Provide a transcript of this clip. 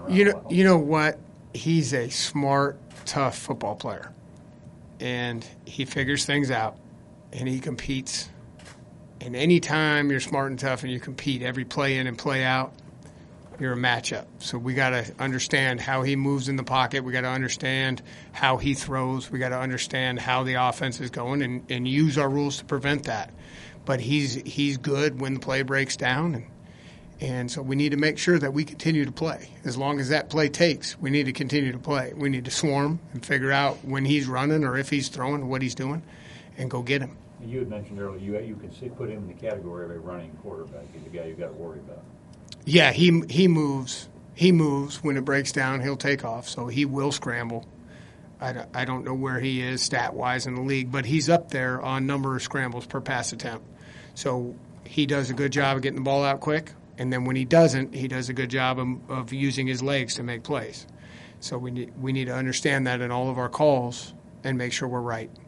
You know what? He's a smart, tough football player, and he figures things out, and he competes. And anytime you're smart and tough and you compete, every play in and play out, you're a matchup. So we got to understand how he moves in the pocket. We got to understand how he throws. We got to understand how the offense is going and use our rules to prevent that. But he's good when the play breaks down, and so we need to make sure that we continue to play. As long as that play takes, we need to continue to play. We need to swarm and figure out when he's running or if he's throwing, what he's doing, and go get him. You had mentioned earlier you can put him in the category of a running quarterback. He's a guy you got to worry about. Yeah, he moves. He moves when it breaks down. He'll take off, so he will scramble. I don't know where he is stat-wise in the league, but he's up there on number of scrambles per pass attempt. So he does a good job of getting the ball out quick, and then when he doesn't, he does a good job of using his legs to make plays. So we need to understand that in all of our calls and make sure we're right.